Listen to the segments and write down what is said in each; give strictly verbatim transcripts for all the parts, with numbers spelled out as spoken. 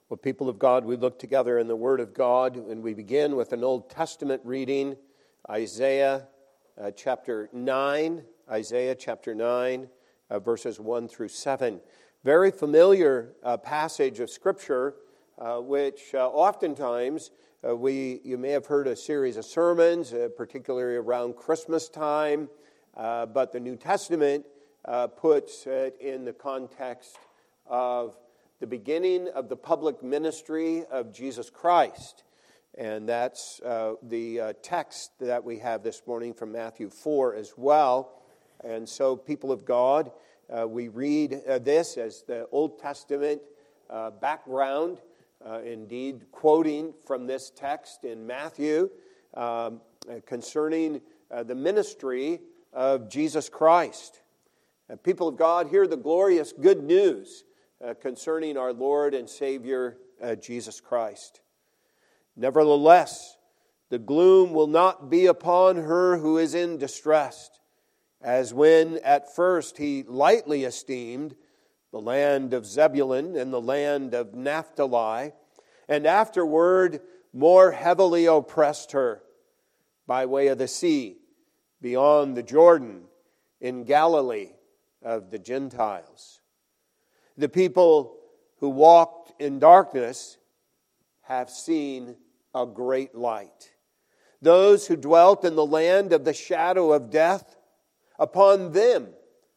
Well, people of God, we look together in the Word of God, and we begin with an Old Testament reading, Isaiah uh, chapter nine, Isaiah chapter nine, uh, verses one through seven. Very familiar uh, passage of Scripture, uh, which uh, oftentimes uh, we you may have heard a series of sermons, uh, particularly around Christmas time, uh, but the New Testament uh, puts it in the context of the beginning of the public ministry of Jesus Christ. And that's uh, the uh, text that we have this morning from Matthew four as well. And so, people of God, uh, we read uh, this as the Old Testament uh, background, uh, indeed quoting from this text in Matthew um, concerning uh, the ministry of Jesus Christ. And people of God, hear the glorious good news Uh, concerning our Lord and Savior, uh, Jesus Christ. Nevertheless, the gloom will not be upon her who is in distress, as when at first he lightly esteemed the land of Zebulun and the land of Naphtali, and afterward more heavily oppressed her by way of the sea, beyond the Jordan, in Galilee of the Gentiles. The people who walked in darkness have seen a great light. Those who dwelt in the land of the shadow of death, upon them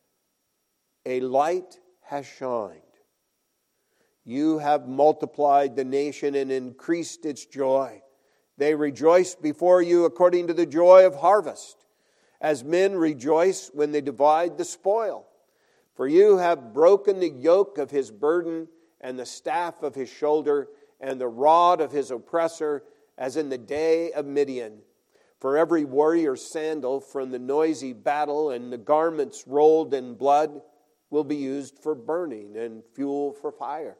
a light has shined. You have multiplied the nation and increased its joy. They rejoice before you according to the joy of harvest, as men rejoice when they divide the spoil. For you have broken the yoke of his burden and the staff of his shoulder and the rod of his oppressor, as in the day of Midian. For every warrior's sandal from the noisy battle and the garments rolled in blood will be used for burning and fuel for fire.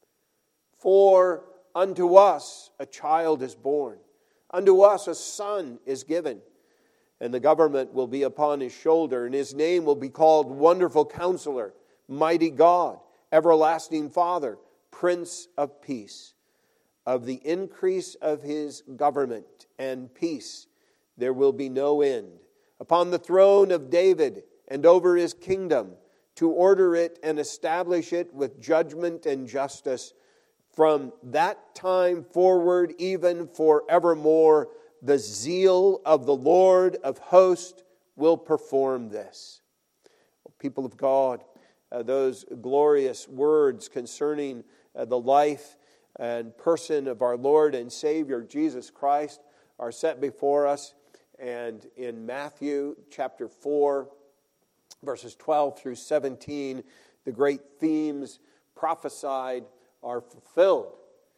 For unto us a child is born, unto us a son is given, and the government will be upon his shoulder, and his name will be called Wonderful Counselor, Mighty God, Everlasting Father, Prince of Peace. Of the increase of his government and peace there will be no end, upon the throne of David and over his kingdom, to order it and establish it with judgment and justice from that time forward, even forevermore. The zeal of the Lord of hosts will perform this. People of God, uh, those glorious words concerning uh, the life and person of our Lord and Savior Jesus Christ are set before us. And in Matthew chapter four, verses twelve through seventeen, the great themes prophesied are fulfilled.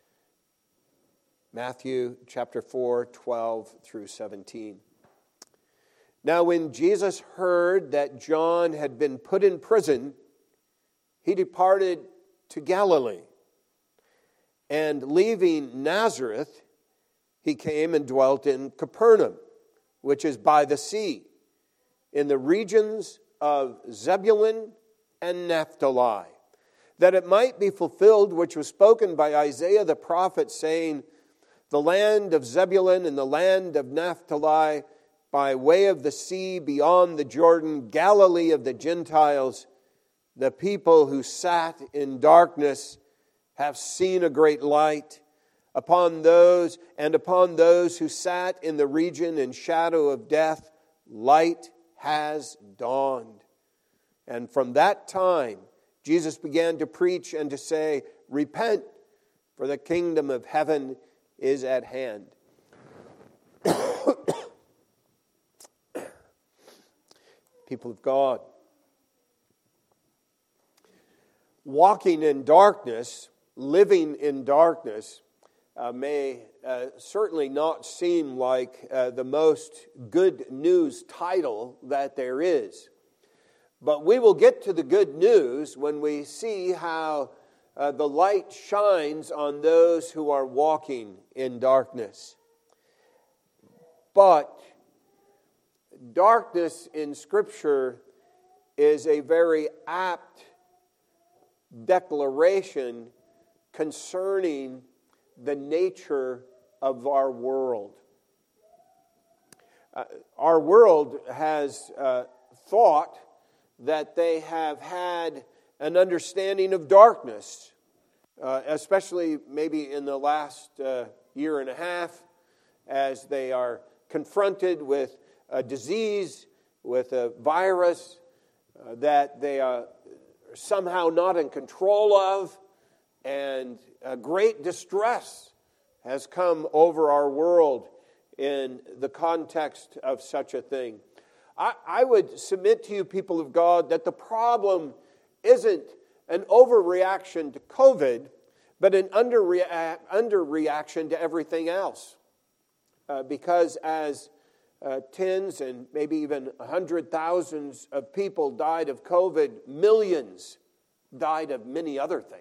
Matthew chapter four, twelve through seventeen. Now when Jesus heard that John had been put in prison, he departed to Galilee. And leaving Nazareth, he came and dwelt in Capernaum, which is by the sea, in the regions of Zebulun and Naphtali, that it might be fulfilled which was spoken by Isaiah the prophet, saying, the land of Zebulun and the land of Naphtali, by way of the sea beyond the Jordan, Galilee of the Gentiles, the people who sat in darkness have seen a great light. Upon those and upon those who sat in the region and shadow of death, light has dawned. And from that time, Jesus began to preach and to say, repent, for the kingdom of heaven is at hand. People of God, walking in darkness, living in darkness, uh, may uh, certainly not seem like uh, the most good news title that there is. But we will get to the good news when we see how Uh, the light shines on those who are walking in darkness. But darkness in Scripture is a very apt declaration concerning the nature of our world. Uh, our world has uh, thought that they have had an understanding of darkness, uh, especially maybe in the last uh, year and a half, as they are confronted with a disease, with a virus uh, that they are somehow not in control of, and a great distress has come over our world in the context of such a thing. I, I would submit to you, people of God, that the problem isn't an overreaction to COVID, but an underrea- underreaction to everything else. Uh, because as uh, tens and maybe even hundred thousands of people died of COVID, millions died of many other things.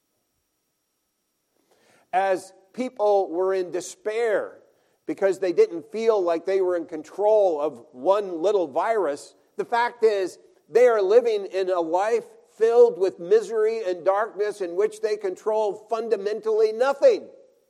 As people were in despair because they didn't feel like they were in control of one little virus, the fact is they are living in a life filled with misery and darkness in which they control fundamentally nothing.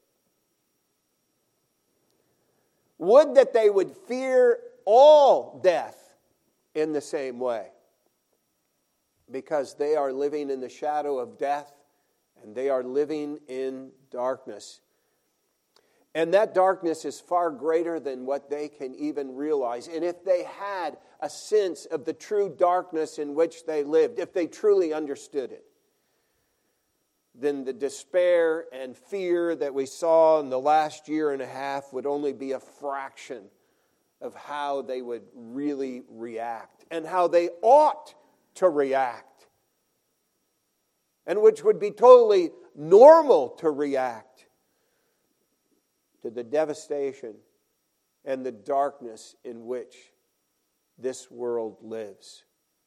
Would that they would fear all death in the same way, because they are living in the shadow of death and they are living in darkness. And that darkness is far greater than what they can even realize. And if they had a sense of the true darkness in which they lived, if they truly understood it, then the despair and fear that we saw in the last year and a half would only be a fraction of how they would really react and how they ought to react, and which would be totally normal to react to the devastation and the darkness in which this world lives.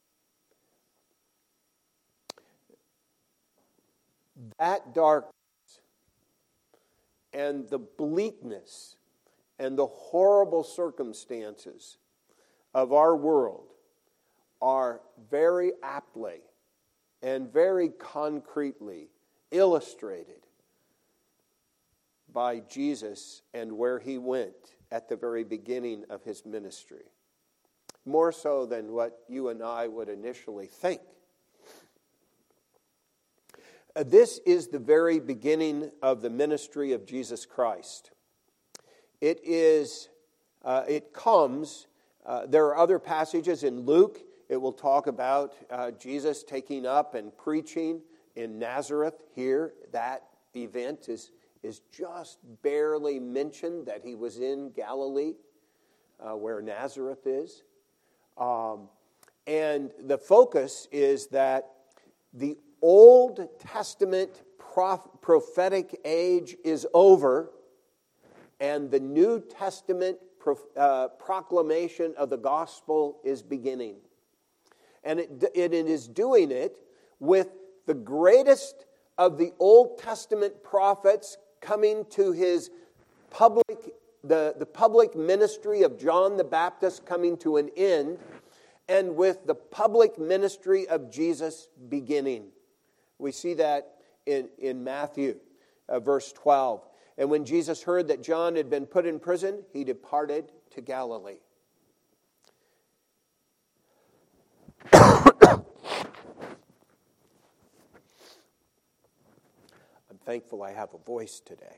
That darkness and the bleakness and the horrible circumstances of our world are very aptly and very concretely illustrated by Jesus and where he went at the very beginning of his ministry. More so than what you and I would initially think. This is the very beginning of the ministry of Jesus Christ. It is, uh, it comes, uh, there are other passages in Luke. It will talk about uh, Jesus taking up and preaching in Nazareth. Here, that event is, is just barely mentioned, that he was in Galilee, uh, where Nazareth is. Um, and the focus is that the Old Testament prof- prophetic age is over, and the New Testament pro- uh, proclamation of the gospel is beginning. And it, it is doing it with the greatest of the Old Testament prophets coming to his public, the, the public ministry of John the Baptist coming to an end, and with the public ministry of Jesus beginning. We see that in, in Matthew, uh, verse twelve. And when Jesus heard that John had been put in prison, he departed to Galilee. I'm thankful I have a voice today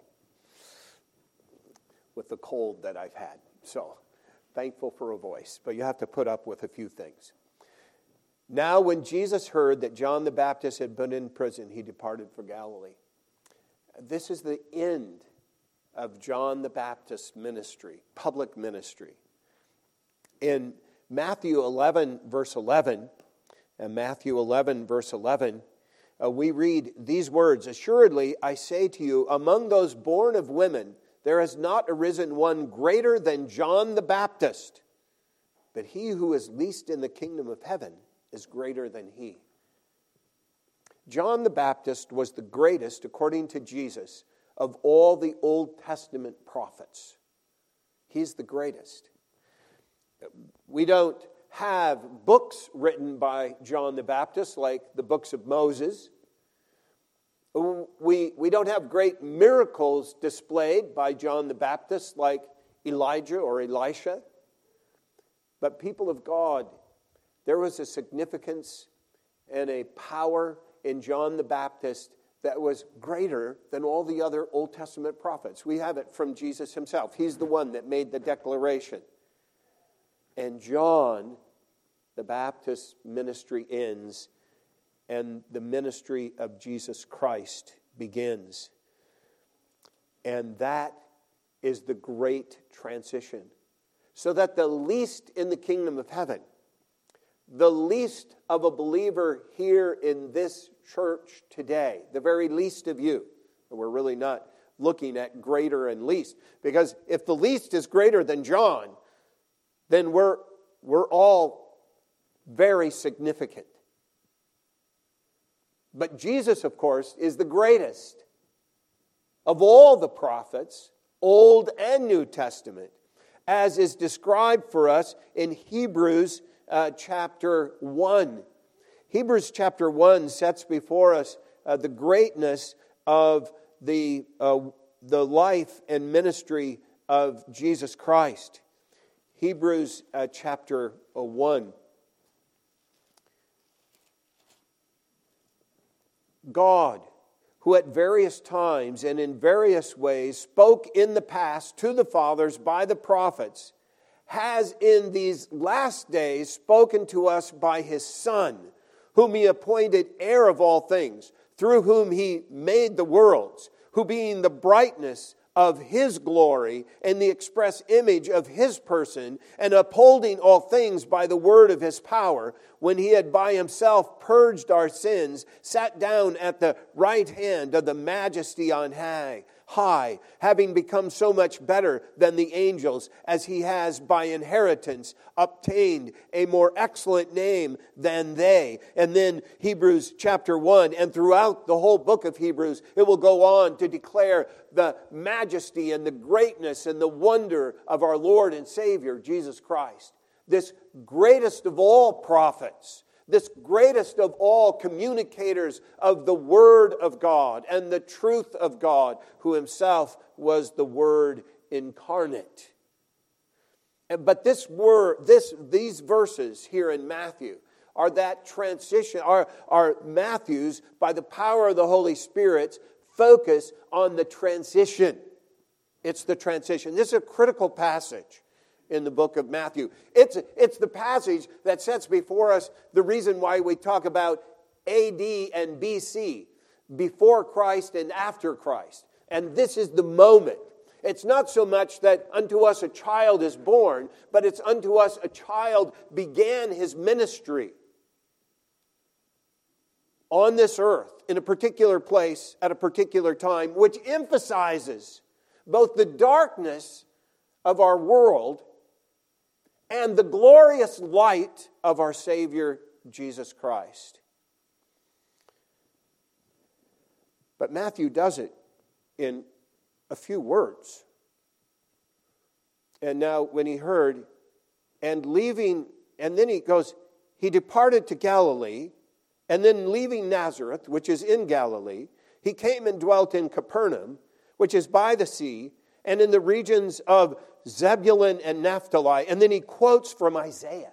with the cold that I've had. So, thankful for a voice. But you have to put up with a few things. Now, when Jesus heard that John the Baptist had been in prison, he departed for Galilee. This is the end of John the Baptist's ministry, public ministry. In Matthew eleven, verse eleven, and Matthew eleven, verse eleven, uh, we read these words, "Assuredly, I say to you, among those born of women, there has not arisen one greater than John the Baptist, but he who is least in the kingdom of heaven is greater than he." John the Baptist was the greatest, according to Jesus, of all the Old Testament prophets. He's the greatest. We don't have books written by John the Baptist like the books of Moses. We, we don't have great miracles displayed by John the Baptist like Elijah or Elisha. But people of God, there was a significance and a power in John the Baptist that was greater than all the other Old Testament prophets. We have it from Jesus himself. He's the one that made the declaration. And John the Baptist's ministry ends, and the ministry of Jesus Christ begins. And that is the great transition. So that the least in the kingdom of heaven, the least of a believer here in this church today, the very least of you, and we're really not looking at greater and least, because if the least is greater than John, then we're, we're all very significant. But Jesus, of course, is the greatest of all the prophets, Old and New Testament, as is described for us in Hebrews uh, chapter one. Hebrews chapter one sets before us uh, the greatness of the, uh, the life and ministry of Jesus Christ. Hebrews uh, chapter one. God, who at various times and in various ways spoke in the past to the fathers by the prophets, has in these last days spoken to us by his Son, whom he appointed heir of all things, through whom he made the worlds, who being the brightness of his glory and the express image of his person, and upholding all things by the word of his power, when he had by himself purged our sins, sat down at the right hand of the majesty on high, high, having become so much better than the angels, as he has by inheritance obtained a more excellent name than they. And then Hebrews chapter one, and throughout the whole book of Hebrews, it will go on to declare the majesty and the greatness and the wonder of our Lord and Savior, Jesus Christ. This greatest of all prophets, this greatest of all communicators of the Word of God and the truth of God, who himself was the Word incarnate. But this word, this, these verses here in Matthew are that transition, are, are Matthew's, by the power of the Holy Spirit, focus on the transition. It's the transition. This is a critical passage in the book of Matthew. It's, it's the passage that sets before us the reason why we talk about A D and B C, before Christ and after Christ. And this is the moment. It's not so much that unto us a child is born, but it's unto us a child began his ministry on this earth, in a particular place, at a particular time, which emphasizes both the darkness of our world and the glorious light of our Savior, Jesus Christ. But Matthew does it in a few words. And now when he heard, and leaving, and then he goes, he departed to Galilee, and then leaving Nazareth, which is in Galilee, he came and dwelt in Capernaum, which is by the sea, and in the regions of Zebulun and Naphtali. And then he quotes from Isaiah.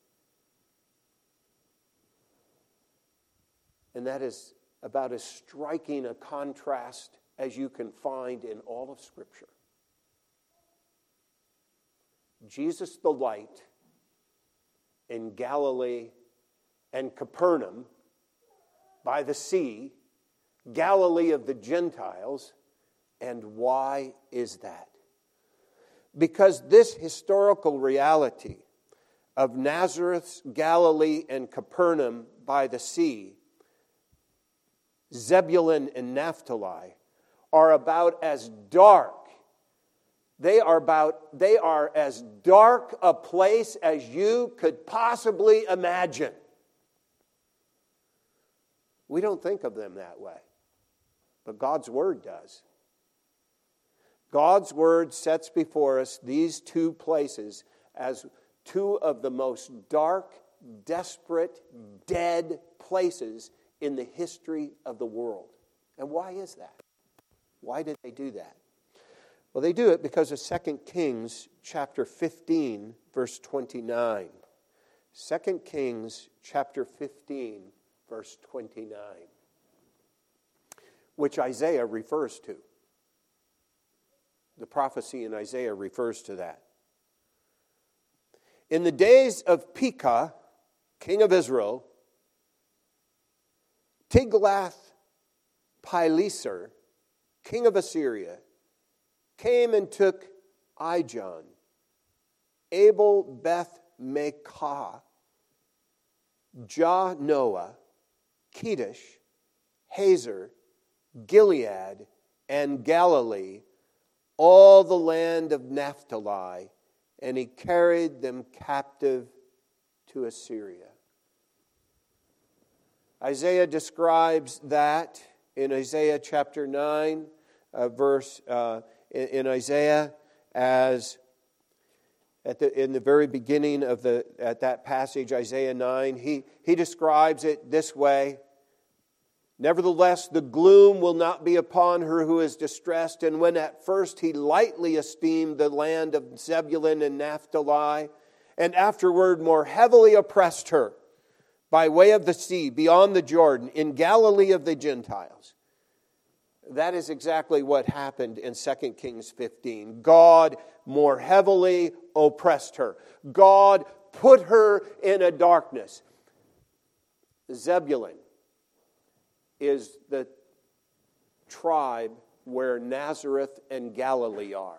And that is about as striking a contrast as you can find in all of Scripture. Jesus the light in Galilee and Capernaum by the sea, Galilee of the Gentiles. And why is that? Because this historical reality of Nazareth, Galilee, and Capernaum by the sea, Zebulun and Naphtali, are about as dark. They are about, they are as dark a place as you could possibly imagine. We don't think of them that way, but God's Word does. God's Word sets before us these two places as two of the most dark, desperate, dead places in the history of the world. And why is that? Why did they do that? Well, they do it because of Second Kings chapter fifteen, verse twenty-nine. Second Kings chapter fifteen, verse twenty-nine, which Isaiah refers to. The prophecy in Isaiah refers to that. In the days of Pekah, king of Israel, Tiglath-Pileser, king of Assyria, came and took Ijon, Abel-Beth-Maachah, Jah-Noah, Kedesh, Hazer, Gilead, and Galilee, all the land of Naphtali, and he carried them captive to Assyria. Isaiah describes that in Isaiah chapter nine, uh, verse uh, in, in Isaiah as at the in the very beginning of the at that passage, Isaiah nine, he he describes it this way. Nevertheless, the gloom will not be upon her who is distressed. And when at first he lightly esteemed the land of Zebulun and Naphtali, and afterward more heavily oppressed her by way of the sea, beyond the Jordan, in Galilee of the Gentiles. That is exactly what happened in Second Kings fifteen. God more heavily oppressed her. God put her in a darkness. Zebulun is the tribe where Nazareth and Galilee are.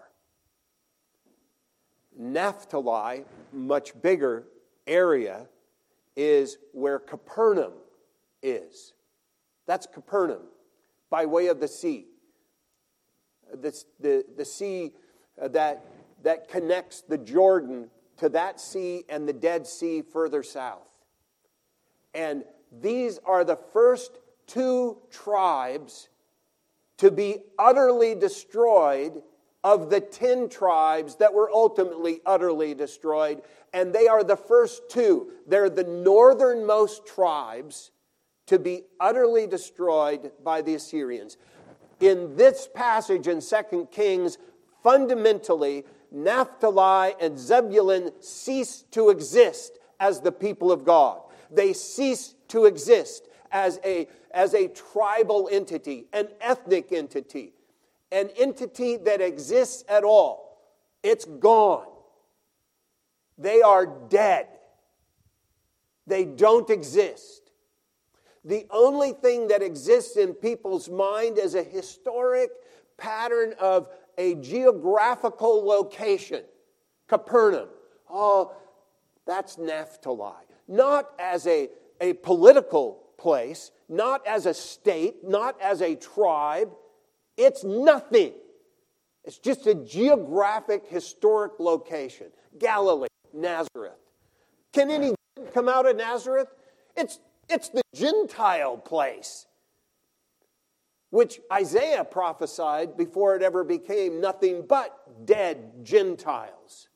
Naphtali, much bigger area, is where Capernaum is. That's Capernaum, by way of the sea. The, the, the sea that, that connects the Jordan to that sea and the Dead Sea further south. And these are the first two tribes to be utterly destroyed of the ten tribes that were ultimately utterly destroyed. And they are the first two. They're the northernmost tribes to be utterly destroyed by the Assyrians. In this passage in Second Kings, fundamentally, Naphtali and Zebulun cease to exist as the people of God. They cease to exist as a, as a tribal entity, an ethnic entity, an entity that exists at all. It's gone. They are dead. They don't exist. The only thing that exists in people's mind is a historic pattern of a geographical location. Capernaum. Oh, that's Naphtali. Not as a, a political place, not as a state, not as a tribe. It's nothing. It's just a geographic, historic location. Galilee, Nazareth. Can any good come out of Nazareth? It's, it's the Gentile place, which Isaiah prophesied before it ever became nothing but dead Gentiles.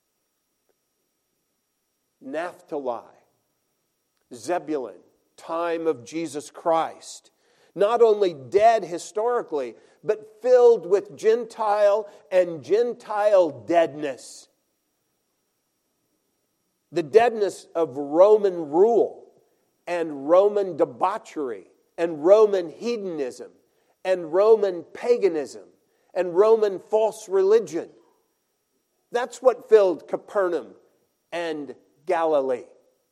Naphtali, Zebulun, time of Jesus Christ. Not only dead historically, but filled with Gentile and Gentile deadness. The deadness of Roman rule and Roman debauchery and Roman hedonism and Roman paganism and Roman false religion. That's what filled Capernaum and Galilee.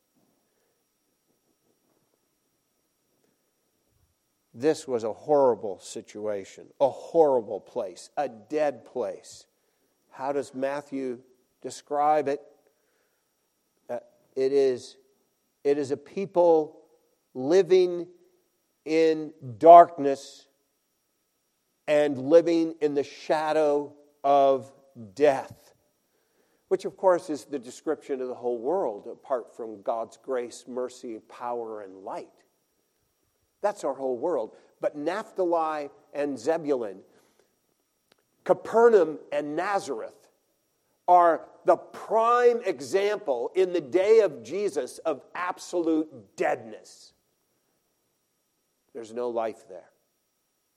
This was a horrible situation, a horrible place, a dead place. How does Matthew describe it? Uh, it is, it is a people living in darkness and living in the shadow of death, which of course is the description of the whole world apart from God's grace, mercy, power, and light. That's our whole world. But Naphtali and Zebulun, Capernaum and Nazareth are the prime example in the day of Jesus of absolute deadness. There's no life there.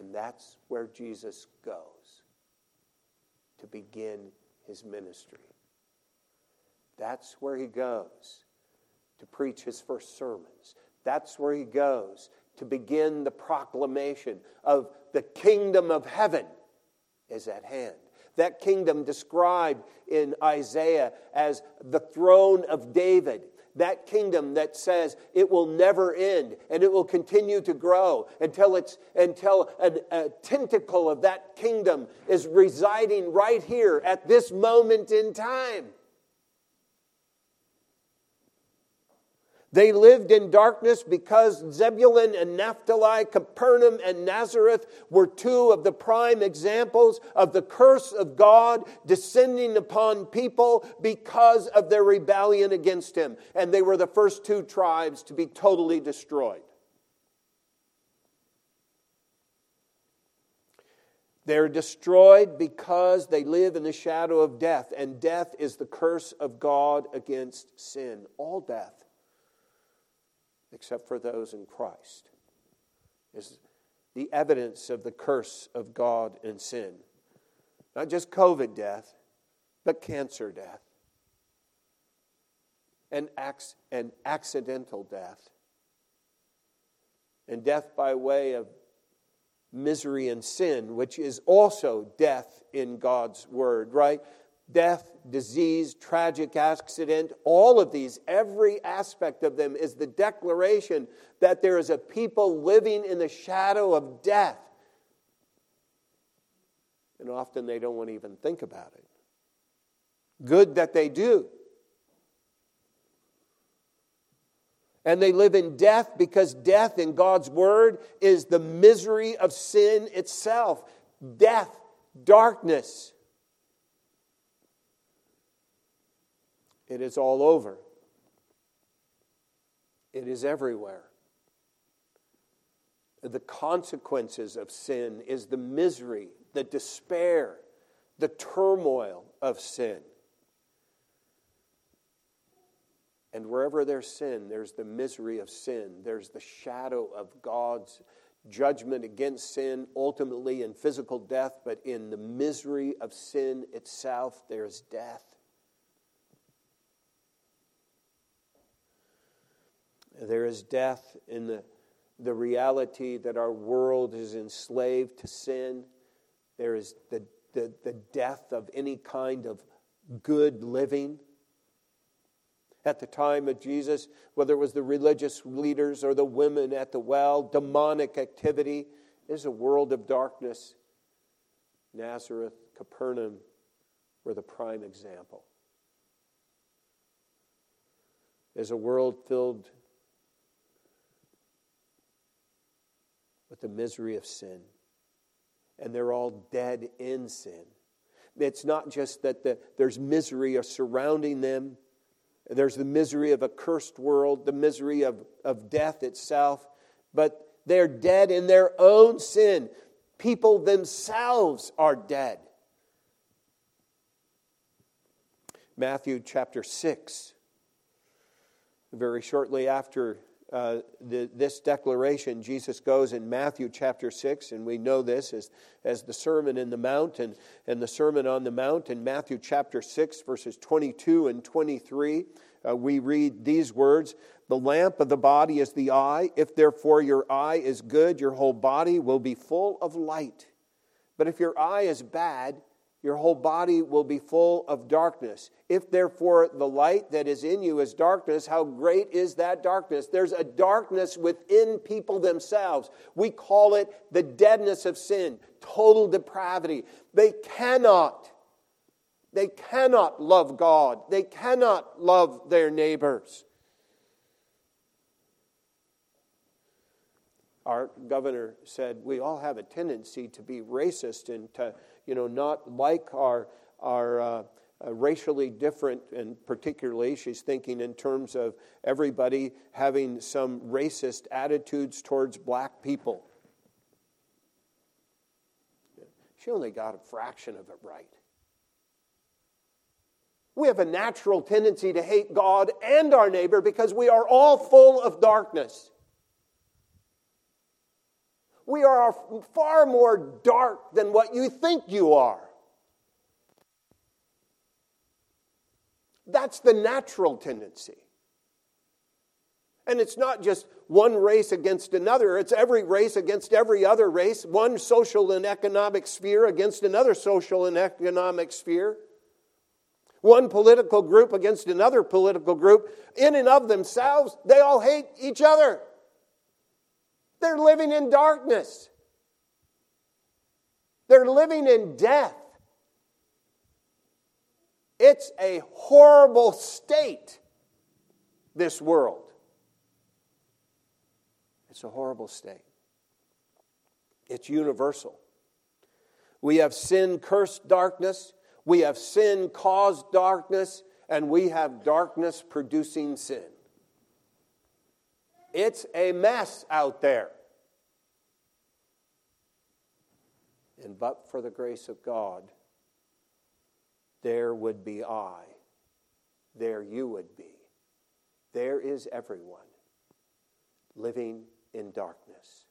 And that's where Jesus goes to begin his ministry. That's where he goes to preach his first sermons. That's where he goes to begin the proclamation of the kingdom of heaven is at hand. That kingdom described in Isaiah as the throne of David. That kingdom that says it will never end and it will continue to grow until it's until a, a tentacle of that kingdom is residing right here at this moment in time. They lived in darkness because Zebulun and Naphtali, Capernaum and Nazareth were two of the prime examples of the curse of God descending upon people because of their rebellion against him. And they were the first two tribes to be totally destroyed. They're destroyed because they live in the shadow of death. And death is the curse of God against sin. All death, except for those in Christ, is the evidence of the curse of God and sin. Not just COVID death, but cancer death. And, ac- and accidental death. And death by way of misery and sin, which is also death in God's word, right? Death, disease, tragic accident, all of these, every aspect of them is the declaration that there is a people living in the shadow of death. And often they don't want to even think about it. Good that they do. And they live in death because death in God's word is the misery of sin itself. Death, darkness. It is all over. It is everywhere. The consequences of sin is the misery, the despair, the turmoil of sin. And wherever there's sin, there's the misery of sin. There's the shadow of God's judgment against sin, ultimately in physical death, but in the misery of sin itself, there's death. There is death in the, the reality that our world is enslaved to sin. There is the, the, the death of any kind of good living. At the time of Jesus, whether it was the religious leaders or the women at the well, demonic activity, is a world of darkness. Nazareth, Capernaum were the prime example. There's a world filled with the misery of sin. And they're all dead in sin. It's not just that the, there's misery surrounding them. There's the misery of a cursed world, the misery of, of death itself. But they're dead in their own sin. People themselves are dead. Matthew chapter six. Very shortly after Uh, the, this declaration, Jesus goes in Matthew chapter six, and we know this as, as the Sermon in the Mount and, and the Sermon on the Mount. In Matthew chapter six, verses twenty-two and twenty-three, uh, we read these words, "The lamp of the body is the eye. If therefore your eye is good, your whole body will be full of light. But if your eye is bad, your whole body will be full of darkness. If therefore the light that is in you is darkness, how great is that darkness?" There's a darkness within people themselves. We call it the deadness of sin, total depravity. They cannot, they cannot love God. They cannot love their neighbors. Our governor said we all have a tendency to be racist and to, you know, not like our our uh, uh, racially different, and particularly she's thinking in terms of everybody having some racist attitudes towards black people. She only got a fraction of it right. We have a natural tendency to hate God and our neighbor because we are all full of darkness. We are far more dark than what you think you are. That's the natural tendency. And it's not just one race against another. It's every race against every other race. One social and economic sphere against another social and economic sphere. One political group against another political group. In and of themselves, they all hate each other. They're living in darkness. They're living in death. It's a horrible state, this world. It's a horrible state. It's universal. We have sin-cursed darkness. We have sin-caused darkness. And we have darkness producing sin. It's a mess out there. And but for the grace of God, there would be I. There you would be. There is everyone living in darkness.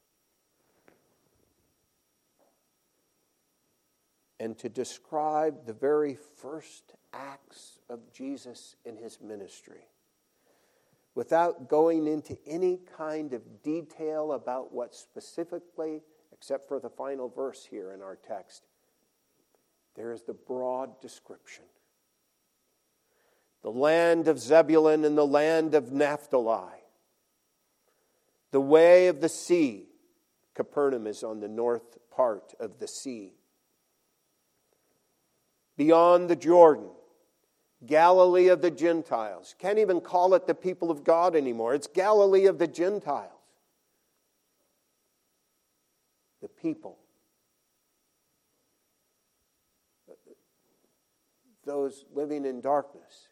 And to describe the very first acts of Jesus in his ministry, without going into any kind of detail about what specifically, except for the final verse here in our text, there is the broad description. The land of Zebulun and the land of Naphtali. The way of the sea. Capernaum is on the north part of the sea. Beyond the Jordan. Galilee of the Gentiles. Can't even call it the people of God anymore. It's Galilee of the Gentiles. The people. Those living in darkness.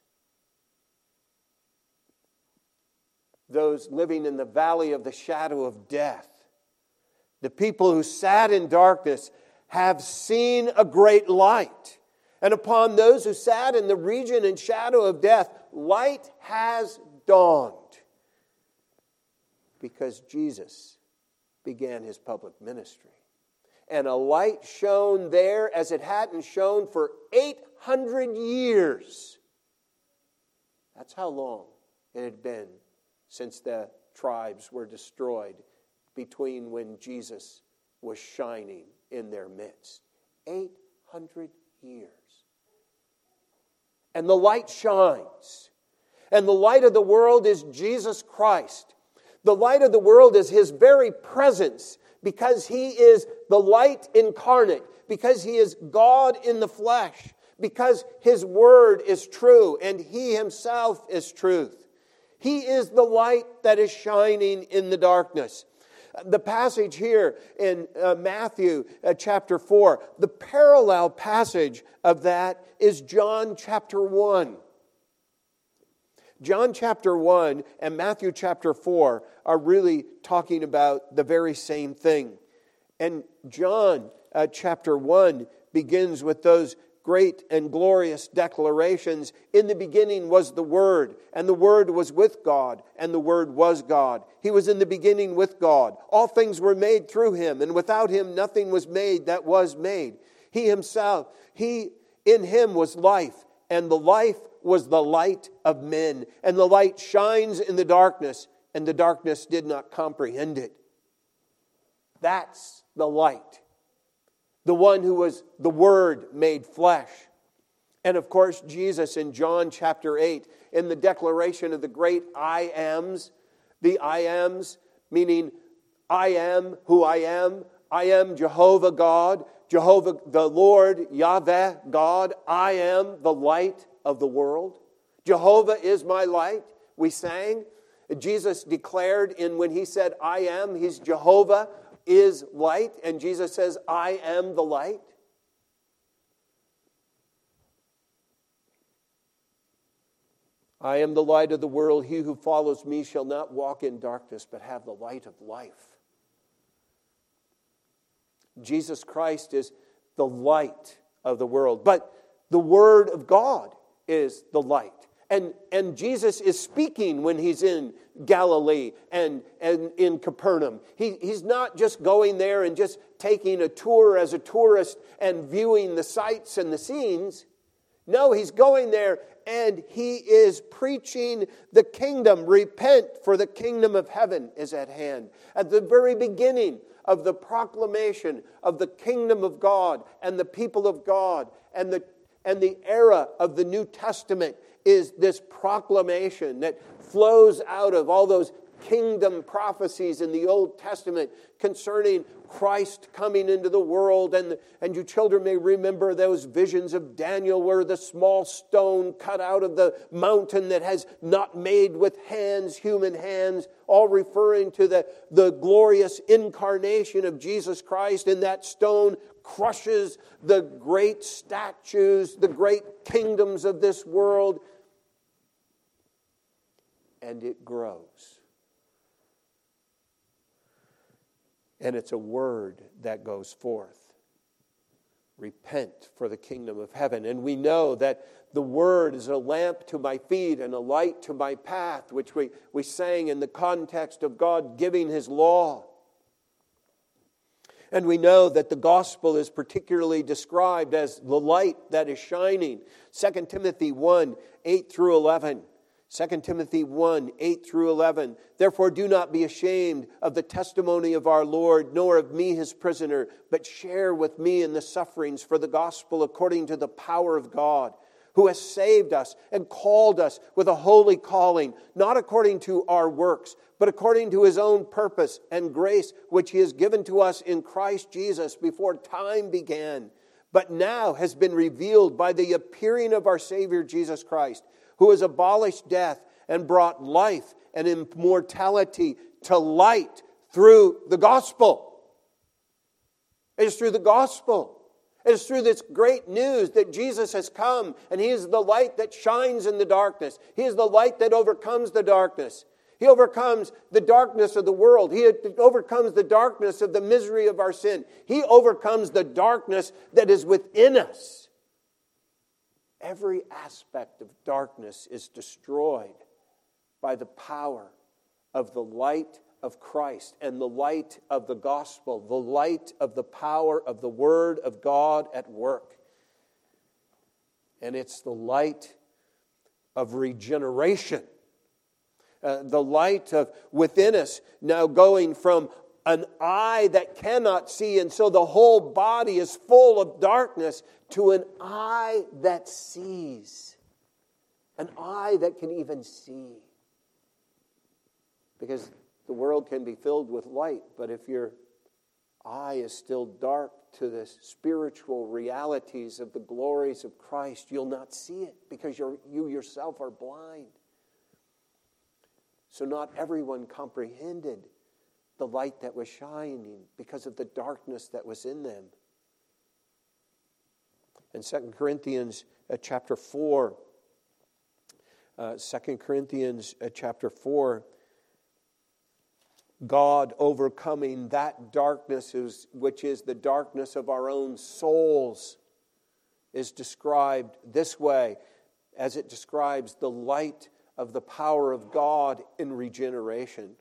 Those living in the valley of the shadow of death. The people who sat in darkness have seen a great light. And upon those who sat in the region and shadow of death, light has dawned. Because Jesus began his public ministry. And a light shone there as it hadn't shone for eight hundred years. That's how long it had been since the tribes were destroyed between when Jesus was shining in their midst. eight hundred years. And the light shines. And the light of the world is Jesus Christ. The light of the world is his very presence, because he is the light incarnate, because he is God in the flesh, because his word is true and he himself is truth. He is the light that is shining in the darkness. The passage here in uh, Matthew uh, chapter four, the parallel passage of that is John chapter one. John chapter one and Matthew chapter four are really talking about the very same thing. And John uh, chapter one begins with those great and glorious declarations. In the beginning was the Word, and the Word was with God, and the Word was God. He was in the beginning with God. All things were made through him, and without him nothing was made that was made. He himself, he in him was life, and the life was the light of men. And the light shines in the darkness, and the darkness did not comprehend it. That's the light. The one who was the Word made flesh. And of course, Jesus in John chapter eight, in the declaration of the great I ams, the I ams, meaning I am who I am. I am Jehovah God, Jehovah the Lord, Yahweh God. I am the light of the world. Jehovah is my light, we sang. Jesus declared in when he said, I am, he's Jehovah is light. And Jesus says, I am the light. I am the light of the world. He who follows me shall not walk in darkness, but have the light of life. Jesus Christ is the light of the world. But the Word of God is the light. And, and Jesus is speaking when he's in Galilee and, and in Capernaum. He, he's not just going there and just taking a tour as a tourist and viewing the sights and the scenes. No, he's going there and he is preaching the kingdom. Repent, for the kingdom of heaven is at hand. At the very beginning of the proclamation of the kingdom of God and the people of God and the, and the era of the New Testament is this proclamation that flows out of all those kingdom prophecies in the Old Testament concerning Christ coming into the world. And, and you children may remember those visions of Daniel where the small stone cut out of the mountain that has not made with hands, human hands, all referring to the, the glorious incarnation of Jesus Christ. And that stone crushes the great statues, the great kingdoms of this world, and it grows. And it's a word that goes forth. Repent, for the kingdom of heaven. And we know that the word is a lamp to my feet and a light to my path, which we, we sang in the context of God giving his law. And we know that the gospel is particularly described as the light that is shining. Second Timothy one, eight through eleven. Second Timothy one, eight through eleven. Therefore do not be ashamed of the testimony of our Lord, nor of me his prisoner, but share with me in the sufferings for the gospel according to the power of God, who has saved us and called us with a holy calling, not according to our works, but according to his own purpose and grace, which he has given to us in Christ Jesus before time began, but now has been revealed by the appearing of our Savior Jesus Christ, who has abolished death and brought life and immortality to light through the gospel. It is through the gospel. It is through this great news that Jesus has come and he is the light that shines in the darkness. He is the light that overcomes the darkness. He overcomes the darkness of the world. He overcomes the darkness of the misery of our sin. He overcomes the darkness that is within us. Every aspect of darkness is destroyed by the power of the light of Christ and the light of the gospel, the light of the power of the Word of God at work. And it's the light of regeneration, uh, the light of within us now going from an eye that cannot see, and so the whole body is full of darkness, to an eye that sees. An eye that can even see. Because the world can be filled with light, but if your eye is still dark to the spiritual realities of the glories of Christ, you'll not see it because you're, you yourself are blind. So not everyone comprehended the light that was shining because of the darkness that was in them. In Second Corinthians uh, chapter four, uh, Second Corinthians uh, chapter four, God overcoming that darkness, is, which is the darkness of our own souls, is described this way, as it describes the light of the power of God in regeneration.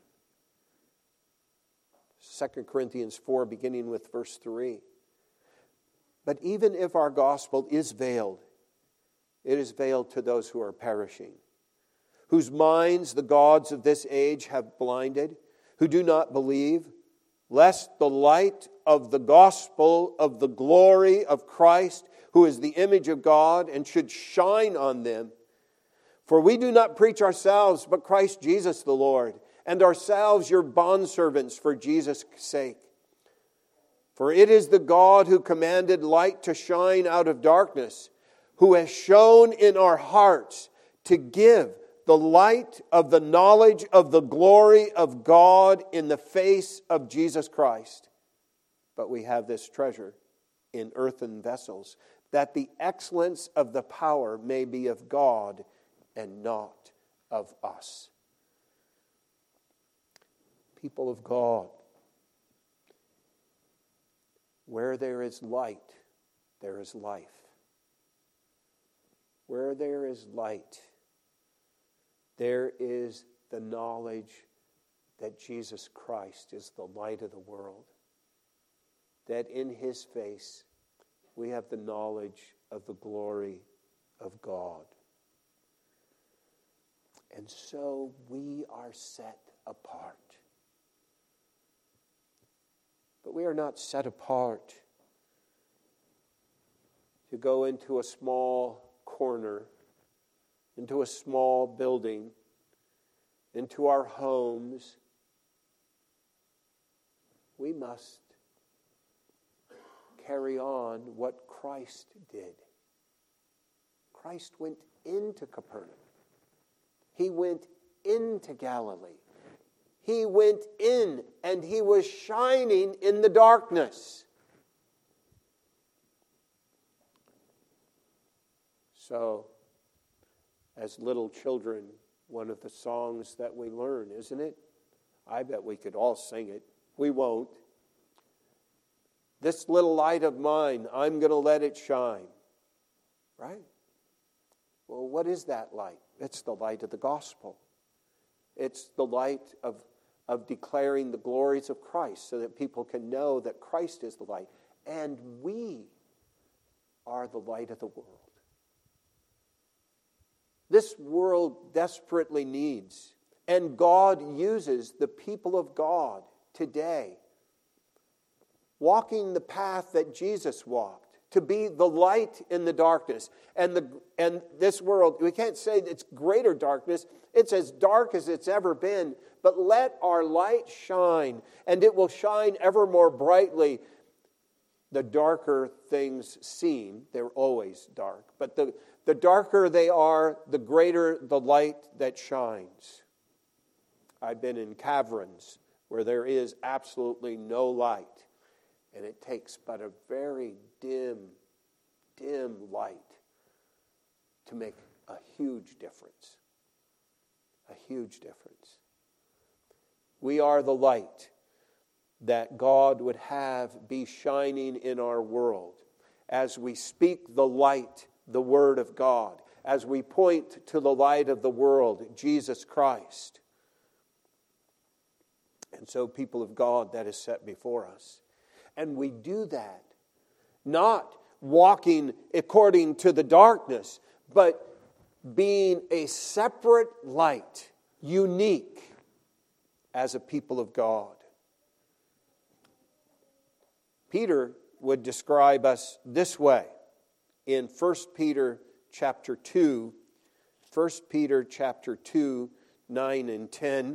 Second Corinthians four, beginning with verse three. But even if our gospel is veiled, it is veiled to those who are perishing, whose minds the gods of this age have blinded, who do not believe, lest the light of the gospel of the glory of Christ, who is the image of God, and should shine on them. For we do not preach ourselves, but Christ Jesus the Lord, and ourselves your bondservants for Jesus' sake. For it is the God who commanded light to shine out of darkness, who has shone in our hearts to give the light of the knowledge of the glory of God in the face of Jesus Christ. But we have this treasure in earthen vessels, that the excellence of the power may be of God and not of us. People of God, where there is light, there is life. Where there is light, there is the knowledge that Jesus Christ is the light of the world. That in his face we have the knowledge of the glory of God. And so we are set apart. But we are not set apart to go into a small corner, into a small building, into our homes. We must carry on what Christ did. Christ went into Capernaum. He went into Galilee. He went in and he was shining in the darkness. So, as little children, one of the songs that we learn, isn't it? I bet we could all sing it. We won't. This little light of mine, I'm going to let it shine. Right? Well, what is that light? It's the light of the gospel. It's the light of, of declaring the glories of Christ so that people can know that Christ is the light. And we are the light of the world. This world desperately needs, and God uses the people of God today, walking the path that Jesus walked, to be the light in the darkness. And the and this world, we can't say it's greater darkness. It's as dark as it's ever been. But let our light shine, and it will shine ever more brightly. The darker things seem, they're always dark. But the, the darker they are, the greater the light that shines. I've been in caverns where there is absolutely no light. And it takes but a very dim, dim light to make a huge difference. A huge difference. We are the light that God would have be shining in our world as we speak the light, the Word of God, as we point to the light of the world, Jesus Christ. And so, people of God, that is set before us. And we do that not walking according to the darkness, but being a separate light, unique as a people of God. Peter would describe us this way in First Peter chapter two, First Peter chapter two, nine and ten.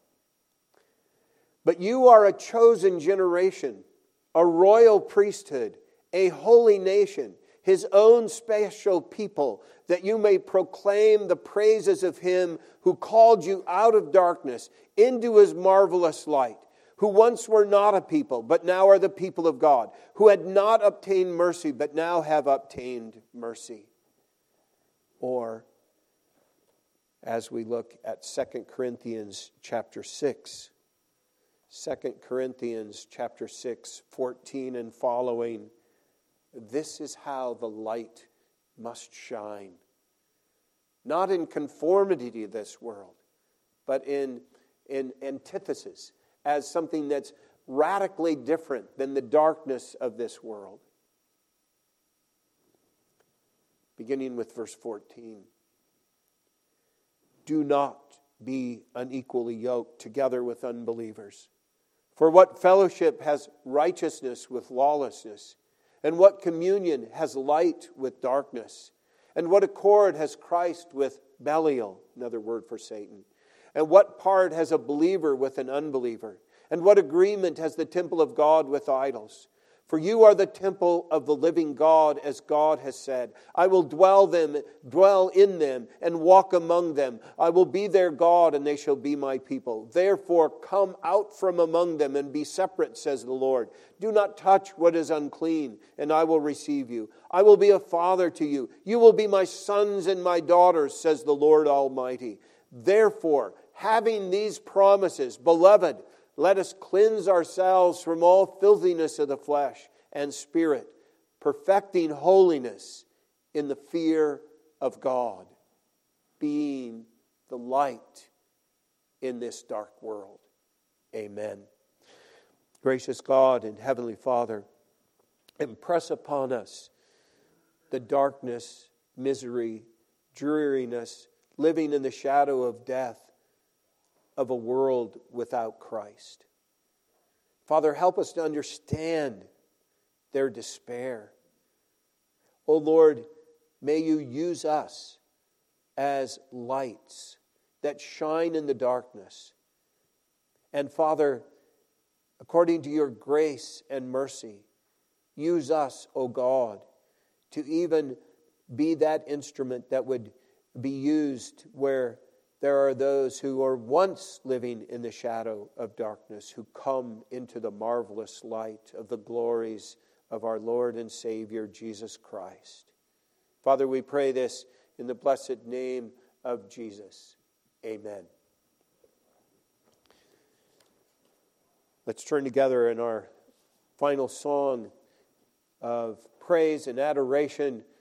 But you are a chosen generation, a royal priesthood, a holy nation, His own special people, that you may proclaim the praises of Him who called you out of darkness into His marvelous light, who once were not a people, but now are the people of God, who had not obtained mercy, but now have obtained mercy. Or, as we look at Second Corinthians chapter six, Second Corinthians chapter six, fourteen and following, this is how the light must shine. Not in conformity to this world, but in, in antithesis, as something that's radically different than the darkness of this world. Beginning with verse fourteen. Do not be unequally yoked together with unbelievers. For what fellowship has righteousness with lawlessness? And what communion has light with darkness? And what accord has Christ with Belial, another word for Satan? And what part has a believer with an unbeliever? And what agreement has the temple of God with idols? For you are the temple of the living God, as God has said, I will dwell them, dwell in them, and walk among them. I will be their God, and they shall be my people. Therefore, come out from among them and be separate, says the Lord. Do not touch what is unclean, and I will receive you. I will be a father to you. You will be my sons and my daughters, says the Lord Almighty. Therefore, having these promises, beloved, let us cleanse ourselves from all filthiness of the flesh and spirit, perfecting holiness in the fear of God, being the light in this dark world. Amen. Gracious God and Heavenly Father, impress upon us the darkness, misery, dreariness, living in the shadow of death of a world without Christ. Father, help us to understand their despair. O Lord, may you use us as lights that shine in the darkness. And Father, according to your grace and mercy, use us, O God, to even be that instrument that would be used where there are those who are once living in the shadow of darkness, who come into the marvelous light of the glories of our Lord and Savior, Jesus Christ. Father, we pray this in the blessed name of Jesus. Amen. Let's turn together in our final song of praise and adoration